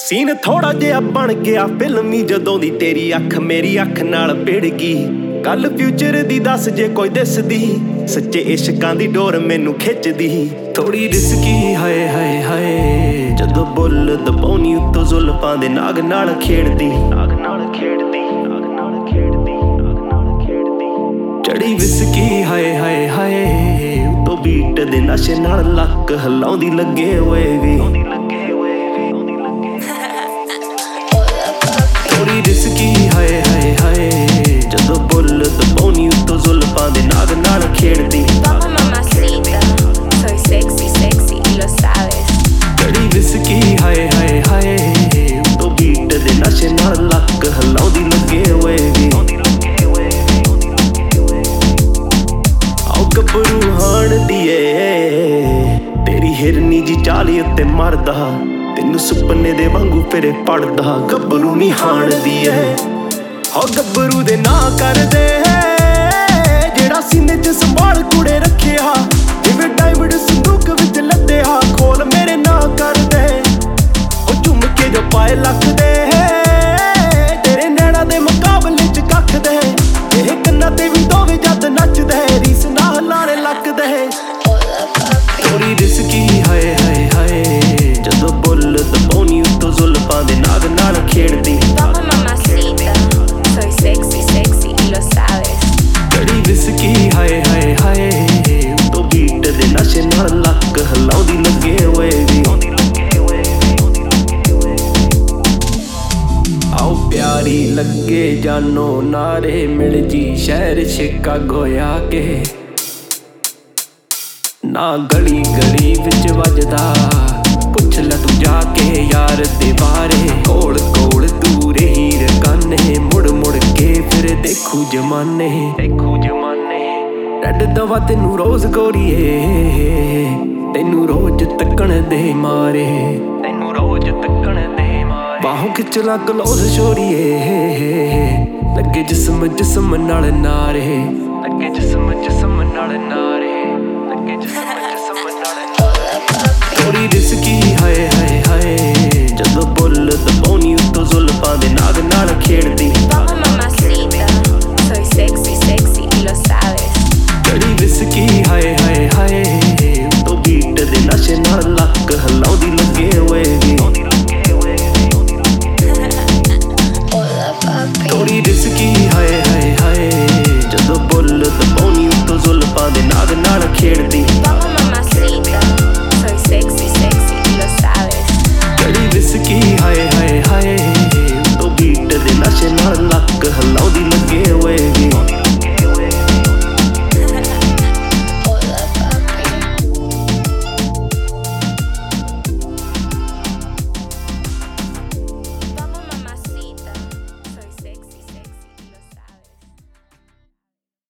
Scene ਥੋੜਾ ਜਿਹਾ ਬਣ ਗਿਆ ਫਿਲਮੀ ਜਦੋਂ ਦੀ ਤੇਰੀ ਅੱਖ ਮੇਰੀ ਅੱਖ ਨਾਲ ਭਿੜ ਗਈ। ਕੱਲ ਫਿਊਚਰ ਦੀ ਦੱਸ ਜੇ ਕੋਈ ਦਿਸਦੀ, ਸੱਚੇ ਇਸ਼ਕਾਂ ਦੀ ਡੋਰ ਮੈਨੂੰ ਖਿੱਚਦੀ। ਥੋੜੀ ਰਿਸਕੀ ਹਾਏ ਹਾਏ ਹਾਏ, ਜਦੋਂ ਬੁੱਲ ਦਬਾਉਣੀ ਉੱਤੋਂ ਜ਼ੁਲਫਾਂ ਦੇ ਨਾਗ ਨਾਲ ਖੇਡਦੀ। ਚੜੀ ਵਿਸਕੀ ਹਾਏ ਹਾਏ ਹਾਏ, ਉੱਤੋਂ ਬੀਟ ਦੇ ਨਸ਼ੇ ਨਾਲ ਲੱਕ ਹਿਲਾਉਂਦੀ ਲੱਗੇ ਹੋਏ ਵੀ। ਥੋੜੀ ਰਿਸਕੀ ਹਾਏ ਹਾਏ ਹਾਏ, ਜਦੋਂ ਬੁੱਲ ਦਬਾਉਣੀ ਉੱਤੋਂ ਜ਼ੁਲਫਾਂ ਦੇ ਨਾਗ ਨਾਲ ਖੇਡਦੀ। ਚੜੀ ਵਿਸਕੀ ਹਾਏ ਹਾਏ ਹਾਏ, ਉੱਤੋਂ ਬੀਟ ਦੇ ਨਸ਼ੇ ਨਾਲ ਲੱਕ ਹਿਲਾਉਂਦੀ ਲੱਗੇ ਹੋਏ ਵੀ। ਆਓ ਗੱਭਰੂ ਹਾਣ ਦੀਏ, ਤੇਰੀ ਹਿਰਨੀ ਜੀ ਚਾਲੀ ਉੱਤੇ ਮਰਦਾ, ਤੈਨੂੰ ਸੁਪਨੇ ਦੇ ਵਾਂਗੂ ਫਿਰੇ ਪੜਦਾ। ਗੱਭਰੂ ਨੀ ਹਾਣਦੀ ਐ, ਹੋ ਗੱਭਰੂ ਦੇ ਨਾਂ ਕਰਦੇ ਜਿਹੜਾ ਸੀਨੇ 'ਚ ਸੰਭਾਲ ਕੁੜੇ ਰੱਖਿਆ। ਜਿਵੇਂ ਡਾਇਮੰਡ ਸੰਦੂਕ ਵਿੱਚ ਲੱਦਿਆ, ਖੋਲ ਮੇਰੇ ਨਾਂ ਕਰਦੇ। ਉਹ ਝੁੰਮ ਕੇ ਜੋ ਪਾਏ ਲੱਖਦੇ, ਤੇਰੇ ਨੈਣਾ ਦੇ ਮੁਕਾਬਲੇ 'ਚ ਕੱਖਦੇ। ਇਹ ਕੰਨਾਂ ਤੇ ਵੀ ਦੋਵੇਂ ਜੱਦ ਨੱਚਦੇ, ਰੀਸ ਨਾਲ ਲਾਰੇ ਲੱਗਦੇ। ਥੋੜੀ ਰਿਸਕੀ ਹਾਏ ਹਾਏ ਹਾਏ, ਜਦੋਂ ਬੁੱਲ ਦਬਾਉਣੀ ਉੱਤੋਂ ਜ਼ੁਲਫਾਂ ਦੇ ਨਾਗ ਨਾਲ ਖੇਡਦੀ। ਚੜੀ ਵਿਸਕੀ ਹਾਏ ਹਾਏ ਹਾਏ, ਉੱਤੋਂ ਬੀਟ ਦੇ ਨਸ਼ੇ ਨਾਲ ਲੱਕ ਹਿਲਾਉਂਦੀ ਲੱਗੇ ਹੋਏ ਵੀ। ਆਓ ਪਿਆਰੀ ਲੱਗੇ ਜਾਨੋ ਨਾਰੇ, ਮਿਲ ਜੀ ਸ਼ਹਿਰ ਸ਼ਿਕਾਗੋ ਆ ਕੇ। ਨਾ ਗਲੀ ਗਲੀ ਵਿੱਚ ਵੱਜਦਾ, ਪੁੱਛ ਲੈ ਤੂੰ ਜਾ ਕੇ ਯਾਰ ਦੇ ਬਾਰੇ। ਕੋਲ ਕੋਲ ਤੂੰ ਰਹੀ ਰਕਾਨੇ, ਮੁੜ ਮੁੜ ਕੇ ਫਿਰ ਦੇਖੂ ਜਮਾਨੇ। ਰੱਡ ਦਵਾ ਤੈਨੂੰ ਰੋਜ਼ ਗੋਰੀਏ, ਤੈਨੂੰ ਰੋਜ਼ ਤੱਕਣ ਦੇ ਮਾਰੇ। ਬਾਹੋਂ ਖਿੱਚ ਲਾ ਕਲੋਜ਼ ਛੋਰੀਏ, ਲੱਗੇ ਜਿਸਮ ਜਿਸਮ ਨਾਲ ਨਾਰੇ। ਥੋੜੀ ਰਿਸਕੀ ਹਾਏ ਹਾਏ ਹਾਏ, ਜਦੋਂ ਬੁੱਲ ਦਬਾਉਣੀ ਉੱਤੋਂ ਜ਼ੁਲਫਾਂ ਦੇ ਨਾਗ ਨਾਲ ਖੇਡਦੀ।